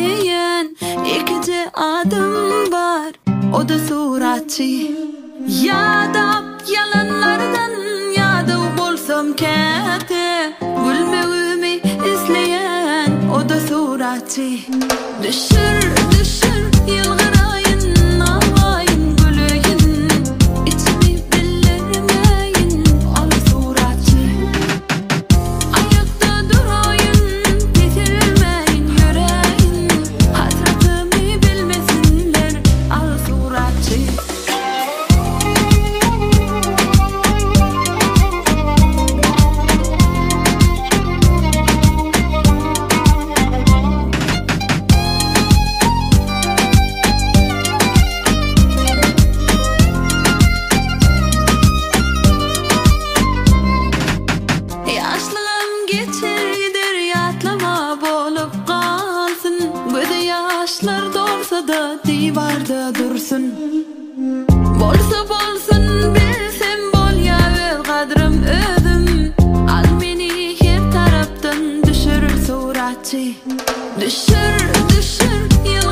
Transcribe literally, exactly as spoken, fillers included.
izleyen ikinci adım var, o da suratçı. Yadap yalanlardan yadı bolsam kete, gülmeğimi izleyen o da suratçı. Düşür düşür yılgırayın, ağlayın gülüyün, içimi bilmeyin al suratçı. Ayakta durayın, bitirmeyin yüreğin, hasretimi bilmesinler al suratçı. Yaşlığım geçirdir, yatlama bolup kalsın. Göze yaşlar dolsa da divarda dursun. Bolsa bolsun bilsem bol ya öz kadrım özüm. Al beni her taraftan düşürür suratçı. Düşür düşür